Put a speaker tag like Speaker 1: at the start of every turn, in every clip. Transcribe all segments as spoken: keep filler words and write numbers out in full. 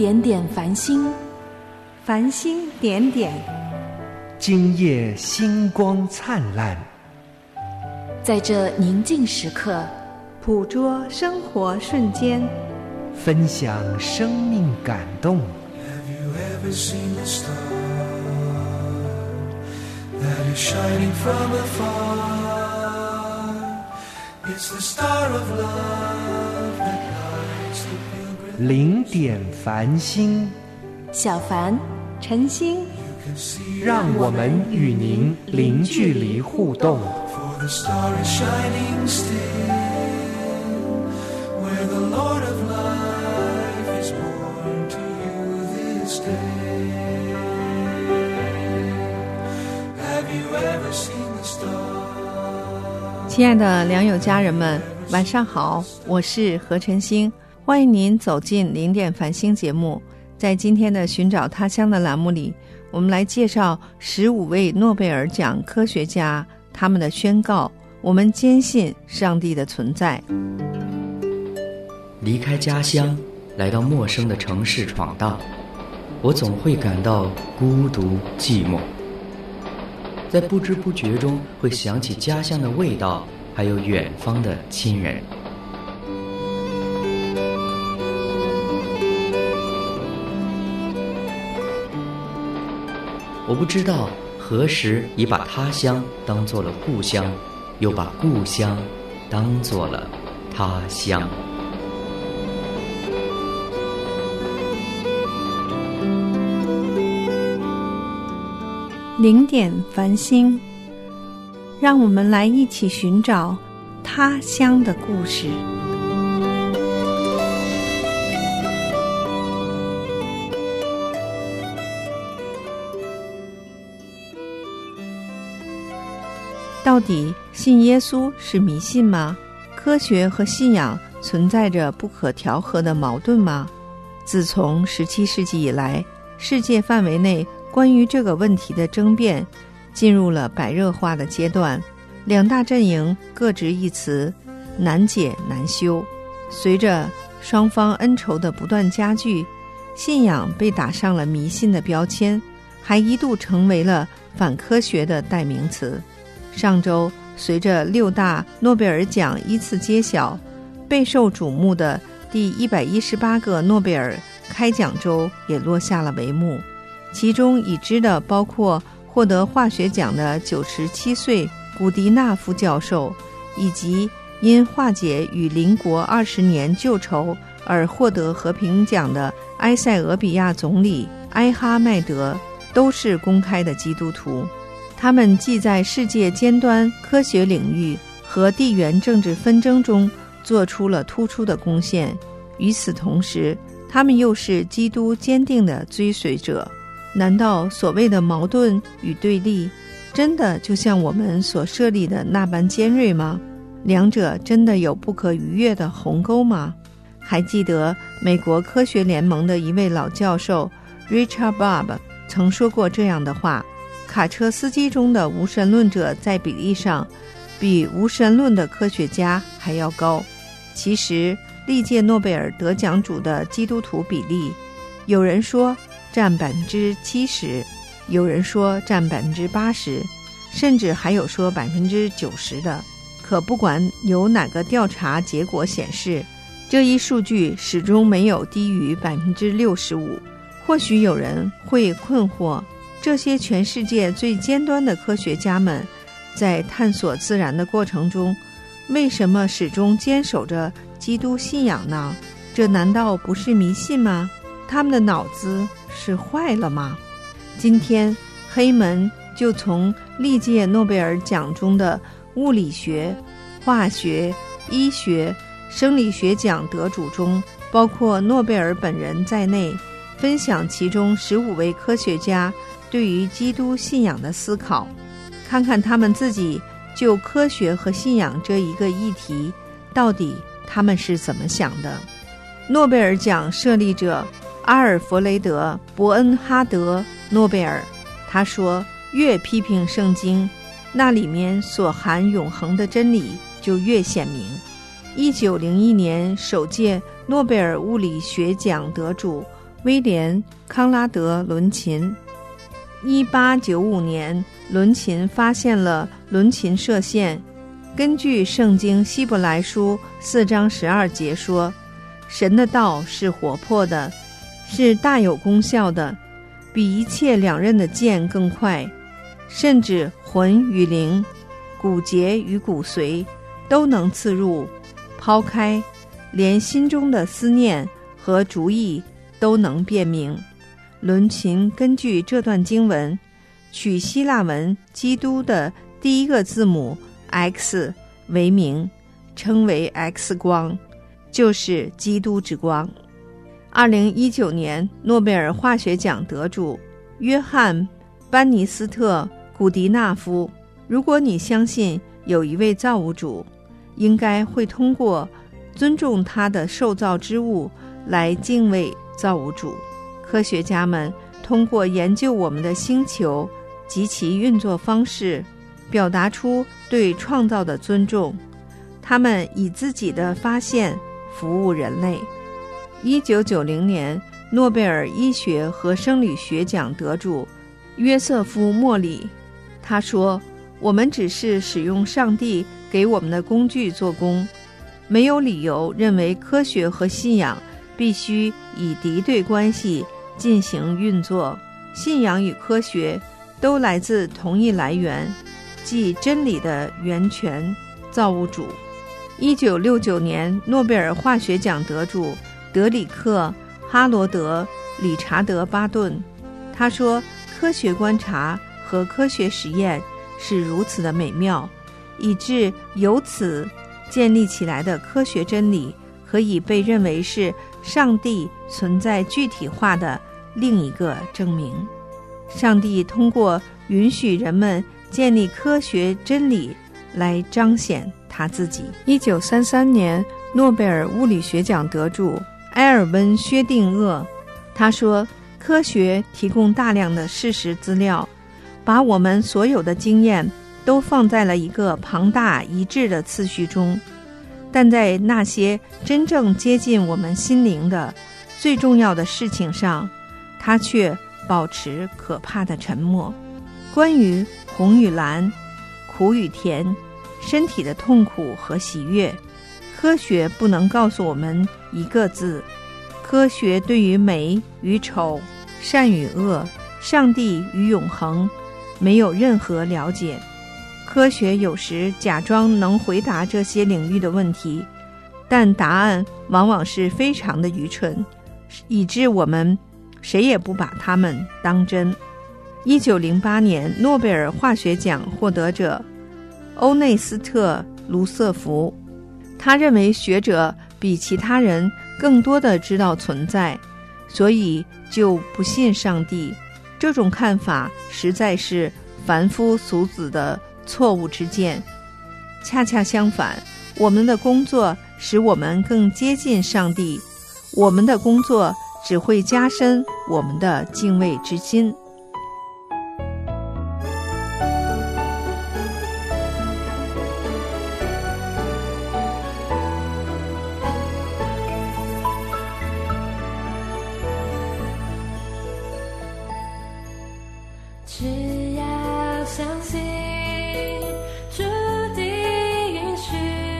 Speaker 1: 点点繁星，
Speaker 2: 繁星点点，
Speaker 3: 今夜星光灿烂。
Speaker 1: 在这宁静时刻，
Speaker 2: 捕捉生活瞬间，
Speaker 3: 分享生命感动。
Speaker 4: Have you ever seen the star that is shining from afar? It's the star of love that lights the pilgrim.
Speaker 3: 零点繁星，
Speaker 1: 小凡、
Speaker 2: 晨星，
Speaker 3: 让我们与您零距离互动。
Speaker 4: For the star is shining still, where the Lord of life is born to you this day. Have you ever seen the star?
Speaker 2: 亲爱的良友家人们，晚上好，我是何晨星，欢迎您走进零点繁星节目。在今天的寻找他乡的栏目里，我们来介绍十五位诺贝尔奖科学家他们的宣告。我们坚信上帝的存在。
Speaker 5: 离开家乡，来到陌生的城市闯荡，我总会感到孤独寂寞。在不知不觉中，会想起家乡的味道，还有远方的亲人。我不知道何时已把他乡当作了故乡，又把故乡当作了他乡。
Speaker 2: 零点繁星，让我们来一起寻找他乡的故事。到底信耶稣是迷信吗？科学和信仰存在着不可调和的矛盾吗？自从十七世纪以来，世界范围内关于这个问题的争辩进入了白热化的阶段，两大阵营各执一词，难解难修。随着双方恩仇的不断加剧，信仰被打上了迷信的标签，还一度成为了反科学的代名词。上周，随着六大诺贝尔奖依次揭晓，备受瞩目的第一百一十八个诺贝尔开奖周也落下了帷幕。其中已知的包括获得化学奖的九十七岁古迪纳夫教授，以及因化解与邻国二十年旧仇而获得和平奖的埃塞俄比亚总理埃哈迈德，都是公开的基督徒。他们既在世界尖端科学领域和地缘政治纷争中做出了突出的贡献，与此同时，他们又是基督坚定的追随者。难道所谓的矛盾与对立，真的就像我们所设立的那般尖锐吗？两者真的有不可逾越的鸿沟吗？还记得美国科学联盟的一位老教授 Richard Bob 曾说过这样的话：卡车司机中的无神论者在比例上比无神论的科学家还要高。其实历届诺贝尔得奖主的基督徒比例，有人说占百分之七十，有人说占百分之八十，甚至还有说百分之九十的。可不管有哪个调查结果显示，这一数据始终没有低于百分之六十五。或许有人会困惑，这些全世界最尖端的科学家们，在探索自然的过程中，为什么始终坚守着基督信仰呢？这难道不是迷信吗？他们的脑子是坏了吗？今天黑门就从历届诺贝尔奖中的物理学、化学、医学、生理学奖得主中，包括诺贝尔本人在内，分享其中十五位科学家对于基督信仰的思考，看看他们自己就科学和信仰这一个议题，到底他们是怎么想的。诺贝尔奖设立者阿尔弗雷德·伯恩哈德·诺贝尔，他说，越批评圣经，那里面所含永恒的真理就越显明。一九零一年首届诺贝尔物理学奖得主威廉·康拉德·伦琴。一八九五年，伦琴发现了伦琴射线。根据圣经希伯来书四章十二节说，神的道是活泼的，是大有功效的，比一切两刃的剑更快，甚至魂与灵、骨节与骨髓都能刺入，抛开，连心中的思念和主意都能辨明。伦琴根据这段经文，取希腊文基督的第一个字母 X 为名，称为 X 光，就是基督之光。二零一九年诺贝尔化学奖得主约翰·班尼斯特·古迪纳夫，如果你相信有一位造物主，应该会通过尊重他的受造之物来敬畏造物主。科学家们通过研究我们的星球及其运作方式，表达出对创造的尊重。他们以自己的发现服务人类。一九九零年诺贝尔医学和生理学奖得主约瑟夫·莫里，他说，我们只是使用上帝给我们的工具做工，没有理由认为科学和信仰必须以敌对关系进行运作。信仰与科学都来自同一来源，即真理的源泉造物主。一九六九年诺贝尔化学奖得主德里克·哈罗德·理查德·巴顿，他说，科学观察和科学实验是如此的美妙，以致由此建立起来的科学真理可以被认为是上帝存在具体化的另一个证明。上帝通过允许人们建立科学真理来彰显他自己。一九三三年诺贝尔物理学奖得主埃尔温·薛定谔，他说，科学提供大量的事实资料，把我们所有的经验都放在了一个庞大一致的次序中，但在那些真正接近我们心灵的最重要的事情上，他却保持可怕的沉默。关于红与蓝、苦与甜、身体的痛苦和喜悦，科学不能告诉我们一个字。科学对于美与丑、善与恶、上帝与永恒没有任何了解。科学有时假装能回答这些领域的问题，但答案往往是非常的愚蠢，以致我们谁也不把它们当真。一九零八年诺贝尔化学奖获得者欧内斯特·卢瑟福，他认为学者比其他人更多的知道存在，所以就不信上帝。这种看法实在是凡夫俗子的错误之见。恰恰相反，我们的工作使我们更接近上帝，我们的工作只会加深我们的敬畏之心。
Speaker 6: 只要相信主的允许，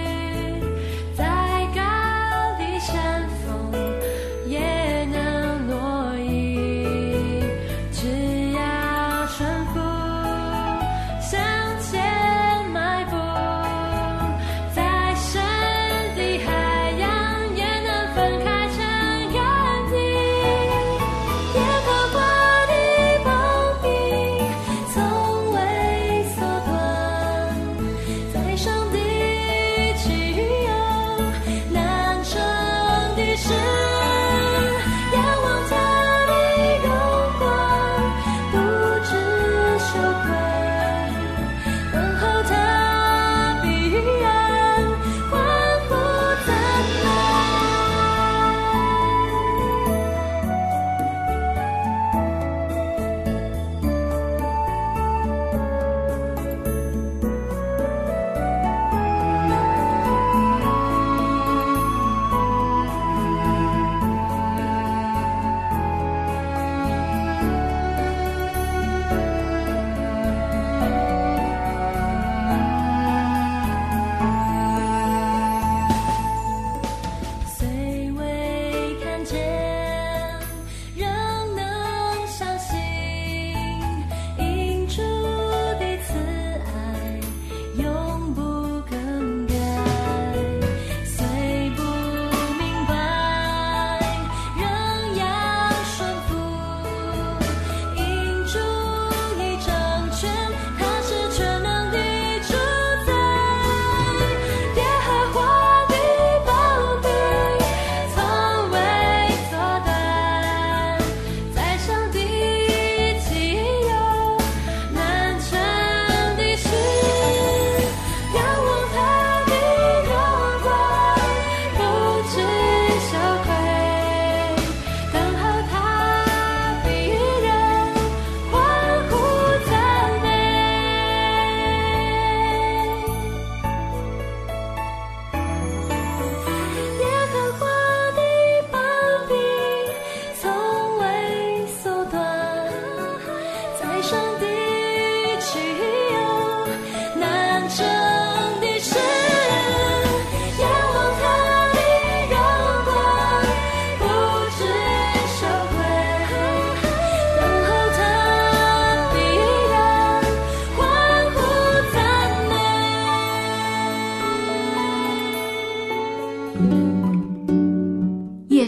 Speaker 6: 再高的山峰也能挪移，只要顺服向前迈步，在深的海洋也能分开成远地，也靠过的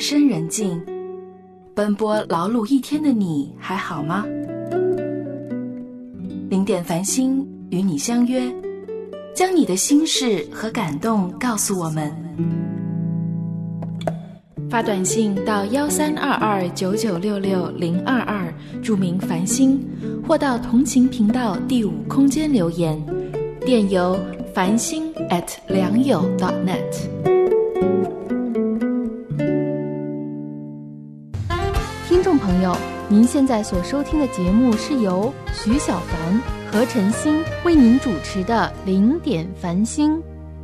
Speaker 1: 深人静，奔波劳碌一天的你还好吗？零点繁星与你相约，将你的心事和感动告诉我们。发短信到幺三二二九九六六零二二，注明繁星，或到同情频道第五空间留言，电邮繁星 at 良友 .net。
Speaker 6: 听众朋友，您现在所收听的节目是由徐小凡、何晨星为您主持的零点繁星。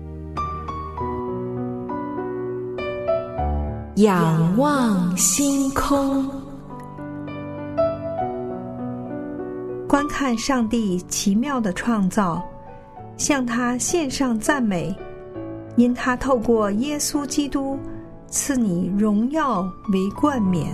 Speaker 1: 仰望星空，
Speaker 2: 观看上帝奇妙的创造，向他献上赞美，因他透过耶稣基督赐你荣耀为冠冕。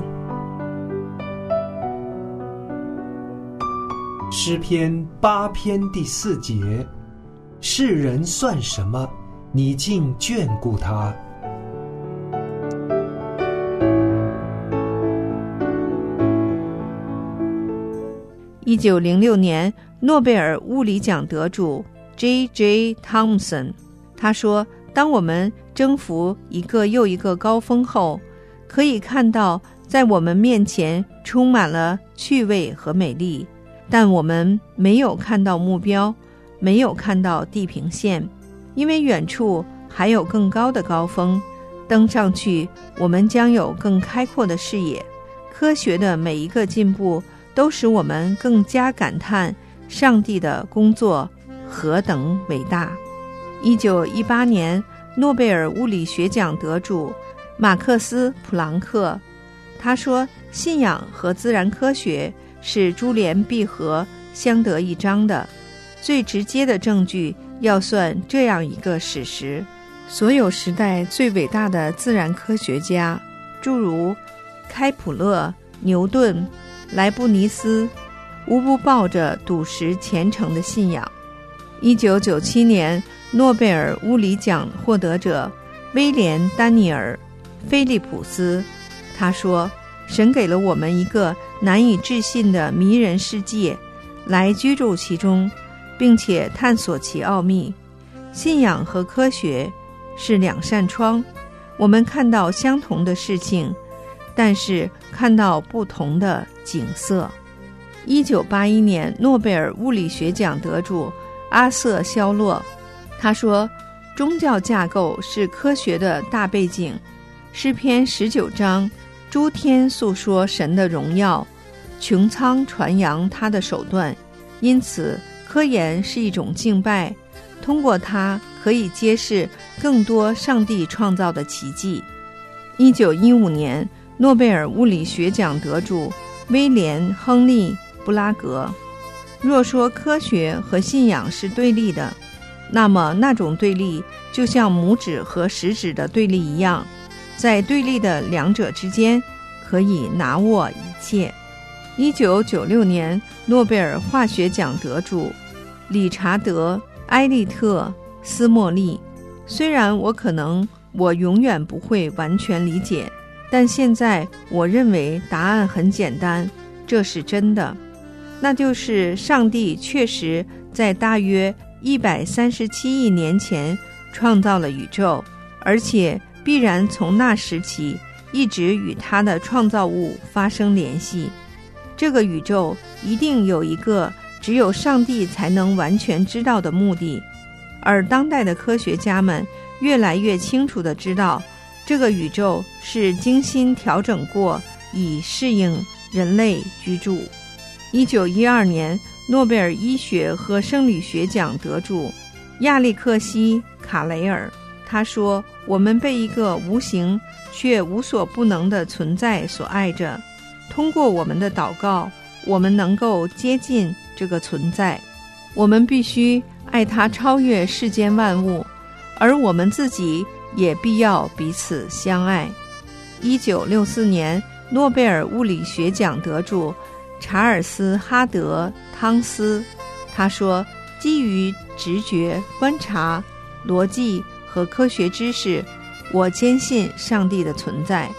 Speaker 3: 诗篇八篇第四节，世人算什么？你竟眷顾他。
Speaker 2: 一九零六年诺贝尔物理奖得主 J J Thomson 他说，当我们征服一个又一个高峰后，可以看到在我们面前充满了趣味和美丽，但我们没有看到目标，没有看到地平线，因为远处还有更高的高峰，登上去我们将有更开阔的视野。科学的每一个进步都使我们更加感叹上帝的工作何等伟大。一九一八年诺贝尔物理学奖得主马克思·普朗克，他说，信仰和自然科学是珠联璧合、相得益彰的。最直接的证据要算这样一个史实：所有时代最伟大的自然科学家，诸如开普勒、牛顿、莱布尼斯，无不抱着笃实虔诚的信仰。一九九七年诺贝尔物理奖获得者威廉·丹尼尔·菲利普斯，他说，神给了我们一个难以置信的迷人世界，来居住其中，并且探索其奥秘。信仰和科学是两扇窗，我们看到相同的事情，但是看到不同的景色。一九八一年诺贝尔物理学奖得主阿瑟·肖洛，他说，宗教架构是科学的大背景。诗篇十九章，诸天诉说神的荣耀，穹苍传扬他的手段，因此科研是一种敬拜，通过它可以揭示更多上帝创造的奇迹。一九一五年诺贝尔物理学奖得主威廉·亨利·布拉格，若说科学和信仰是对立的，那么那种对立就像拇指和食指的对立一样，在对立的两者之间可以拿握一切。一九九六年诺贝尔化学奖得主理查德·埃利特·斯莫利，虽然我可能我永远不会完全理解，但现在我认为答案很简单，这是真的，那就是上帝确实在大约一百三十七亿年前创造了宇宙，而且必然从那时起一直与他的创造物发生联系。这个宇宙一定有一个只有上帝才能完全知道的目的，而当代的科学家们越来越清楚地知道，这个宇宙是精心调整过，以适应人类居住。一九一二年诺贝尔医学和生理学奖得主亚历克西·卡雷尔，他说，我们被一个无形却无所不能的存在所爱着，通过我们的祷告，我们能够接近这个存在。我们必须爱它超越世间万物，而我们自己也必要彼此相爱。一九六四年诺贝尔物理学奖得主查尔斯·哈德·汤斯，他说，基于直觉、观察、逻辑和科学知识，我坚信上帝的存在。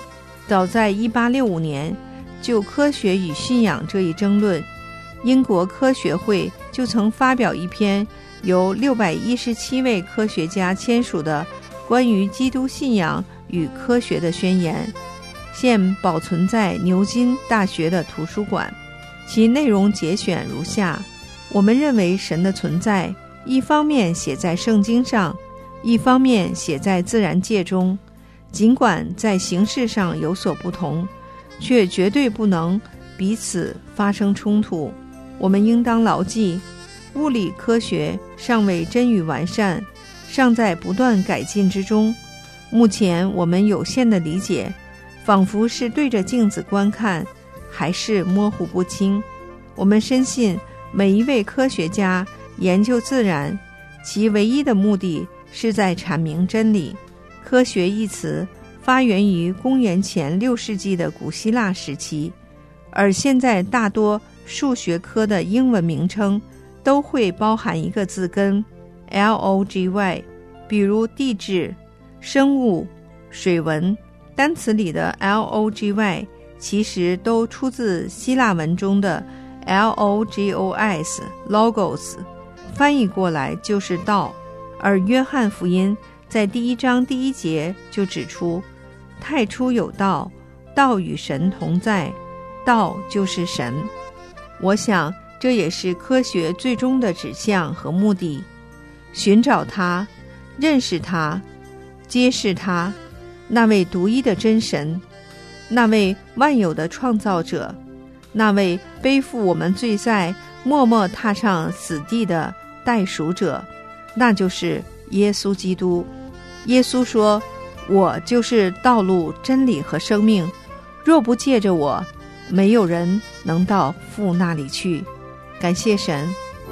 Speaker 2: 早在一八六五年，就科学与信仰这一争论，英国科学会就曾发表一篇由六百一十七位科学家签署的关于基督信仰与科学的宣言，现保存在牛津大学的图书馆。其内容节选如下：我们认为神的存在，一方面写在圣经上，一方面写在自然界中，尽管在形式上有所不同，却绝对不能彼此发生冲突。我们应当牢记，物理科学尚未臻于完善，尚在不断改进之中。目前我们有限的理解，仿佛是对着镜子观看，还是模糊不清。我们深信每一位科学家研究自然，其唯一的目的是在阐明真理。科学一词发源于公元前六世纪的古希腊时期，而现在大多数学科的英文名称都会包含一个字根 L O G Y， 比如地质、生物、水文。单词里的 L O G Y 其实都出自希腊文中的 L O G O S Logos， 翻译过来就是道。而约翰福音在第一章第一节就指出，太初有道，道与神同在，道就是神。我想这也是科学最终的指向和目的，寻找它，认识它，揭示它，那位独一的真神，那位万有的创造者，那位背负我们罪债默默踏上死地的代赎者，那就是耶稣基督。耶稣说，我就是道路、真理和生命，若不借着我，没有人能到父那里去。感谢神。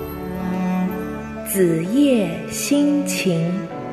Speaker 1: 子夜心情。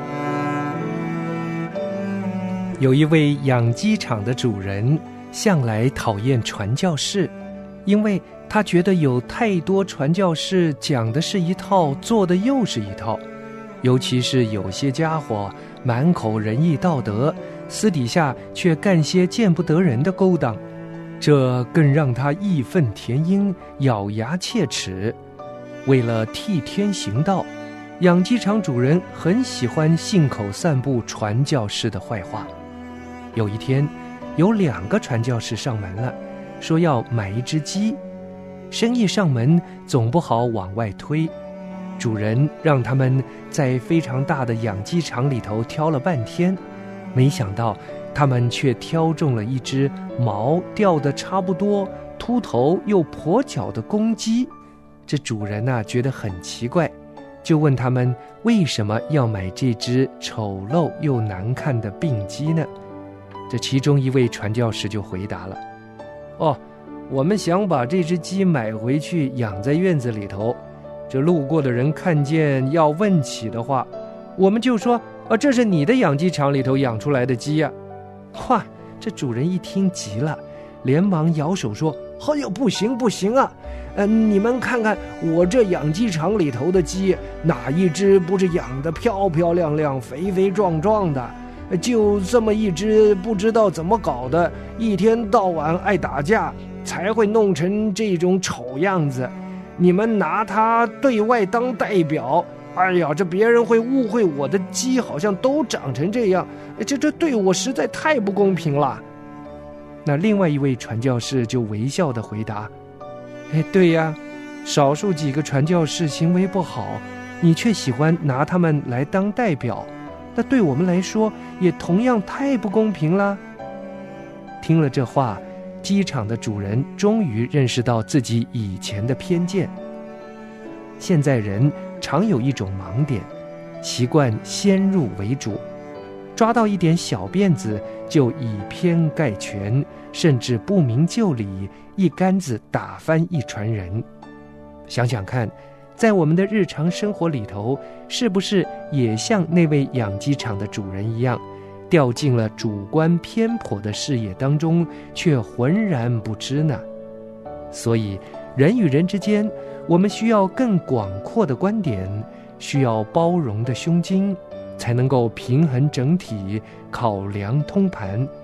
Speaker 3: 有一位养鸡场的主人向来讨厌传教士，因为他觉得有太多传教士讲的是一套，做的又是一套，尤其是有些家伙满口仁义道德，私底下却干些见不得人的勾当，这更让他义愤填膺，咬牙切齿。为了替天行道，养鸡场主人很喜欢信口散布传教士的坏话。有一天，有两个传教士上门了，说要买一只鸡。生意上门总不好往外推，主人让他们在非常大的养鸡场里头挑了半天，没想到他们却挑中了一只毛掉得差不多、秃头又跛脚的公鸡。这主人啊觉得很奇怪，就问他们为什么要买这只丑陋又难看的病鸡呢？这其中一位传教士就回答了，哦，我们想把这只鸡买回去养在院子里头，这路过的人看见要问起的话，我们就说，啊，这是你的养鸡场里头养出来的鸡呀。哇，这主人一听急了，连忙摇手说，哎呦，不行不行啊，呃，你们看看我这养鸡场里头的鸡，哪一只不是养得漂漂亮亮、肥肥壮壮的？就这么一只不知道怎么搞的，一天到晚爱打架，才会弄成这种丑样子。你们拿它对外当代表，哎呀，这别人会误会我的鸡好像都长成这样，这这对我实在太不公平了。那另外一位传教士就微笑地回答，哎，对呀，少数几个传教士行为不好，你却喜欢拿他们来当代表，那对我们来说也同样太不公平了。听了这话，鸡场的主人终于认识到自己以前的偏见。现在人常有一种盲点，习惯先入为主，抓到一点小辫子就以偏概全，甚至不明就里，一竿子打翻一船人。想想看，在我们的日常生活里头，是不是也像那位养鸡场的主人一样，掉进了主观偏颇的视野当中，却浑然不知呢？所以人与人之间，我们需要更广阔的观点，需要包容的胸襟，才能够平衡整体，考量通盘，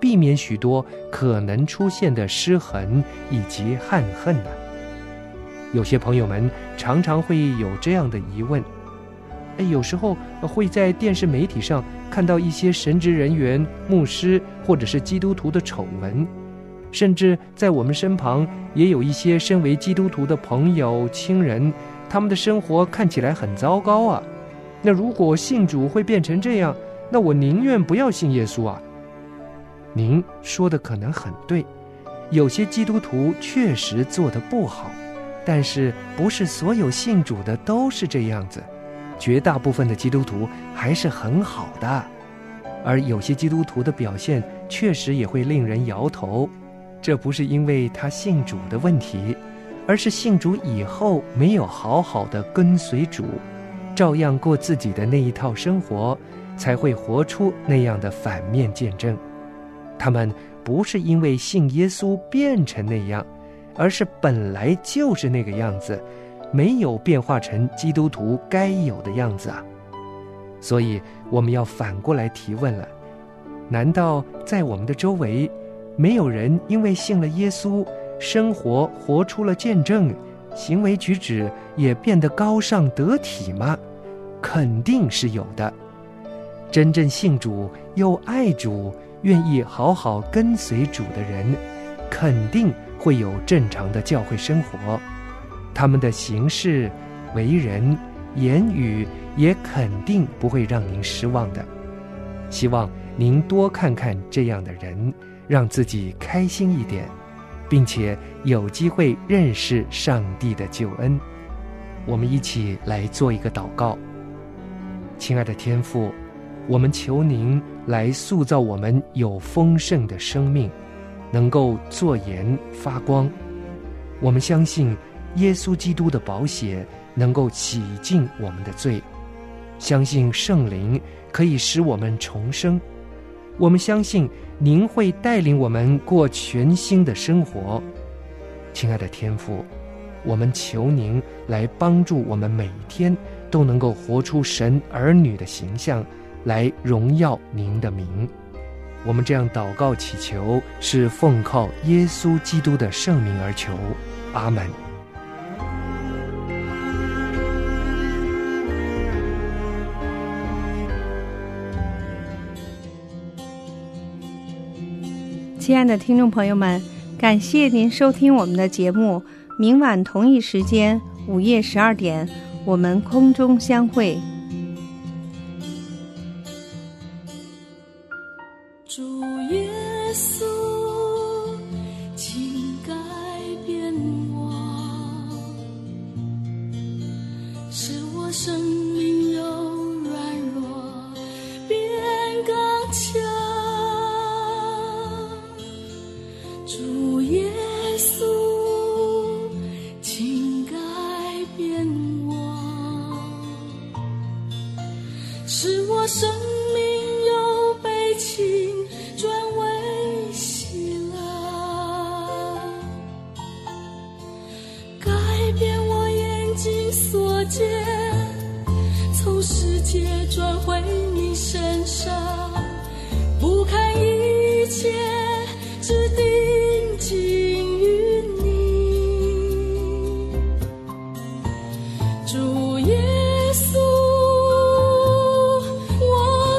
Speaker 3: 避免许多可能出现的失衡以及憾恨呢？有些朋友们常常会有这样的疑问，哎，有时候会在电视媒体上看到一些神职人员、牧师或者是基督徒的丑闻，甚至在我们身旁也有一些身为基督徒的朋友、亲人，他们的生活看起来很糟糕啊。那如果信主会变成这样，那我宁愿不要信耶稣啊。您说的可能很对，有些基督徒确实做得不好，但是不是所有信主的都是这样子，绝大部分的基督徒还是很好的。而有些基督徒的表现确实也会令人摇头，这不是因为他信主的问题，而是信主以后没有好好的跟随主，照样过自己的那一套生活，才会活出那样的反面见证。他们不是因为信耶稣变成那样，而是本来就是那个样子，没有变化成基督徒该有的样子啊。所以我们要反过来提问了，难道在我们的周围没有人因为信了耶稣，生活活出了见证，行为举止也变得高尚得体吗？肯定是有的。真正信主又爱主，愿意好好跟随主的人，肯定会有正常的教会生活，他们的行事、为人、言语也肯定不会让您失望的。希望您多看看这样的人，让自己开心一点，并且有机会认识上帝的救恩。我们一起来做一个祷告。亲爱的天父，我们求您来塑造我们有丰盛的生命，能够做盐发光。我们相信耶稣基督的宝血能够洗净我们的罪，相信圣灵可以使我们重生。我们相信您会带领我们过全新的生活。亲爱的天父，我们求您来帮助我们每天都能够活出神儿女的形象，来荣耀您的名。我们这样祷告祈求，是奉靠耶稣基督的圣名而求，阿们。
Speaker 2: 亲爱的听众朋友们，感谢您收听我们的节目，明晚同一时间午夜十二点，我们空中相会。
Speaker 6: 主耶稣，请改变我，使我生命由软弱变刚强。主耶稣，请改变我，使我生命由悲情转为喜乐，改变我眼睛所见，从世界转回你身上，不看一切，只定睛于你。主耶稣，我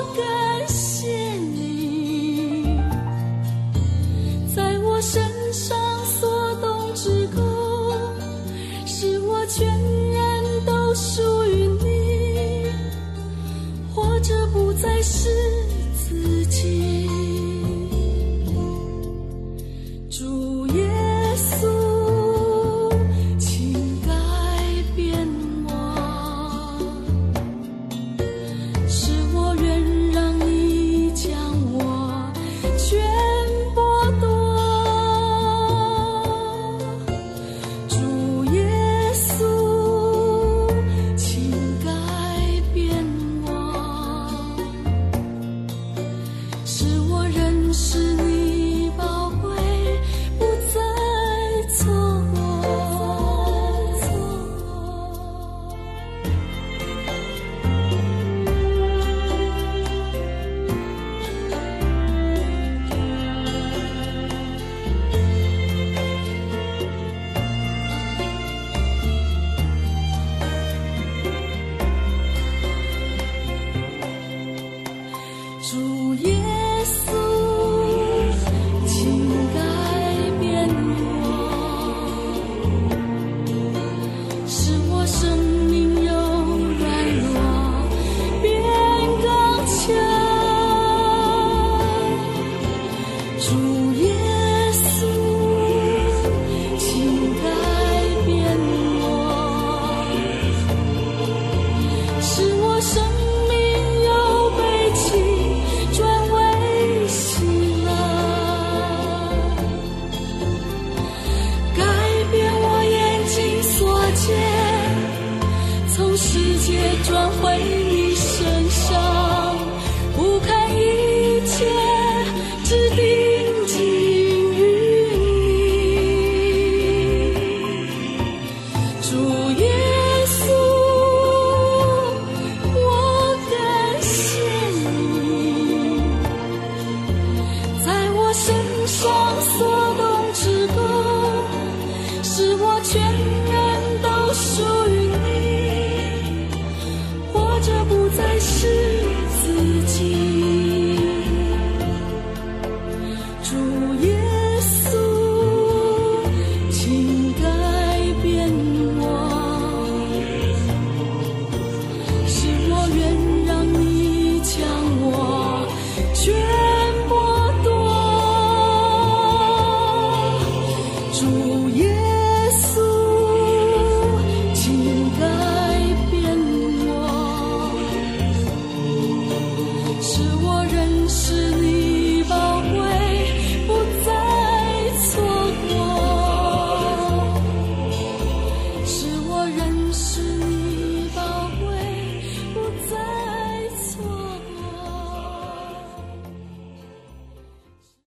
Speaker 7: 身上所动之歌，是我全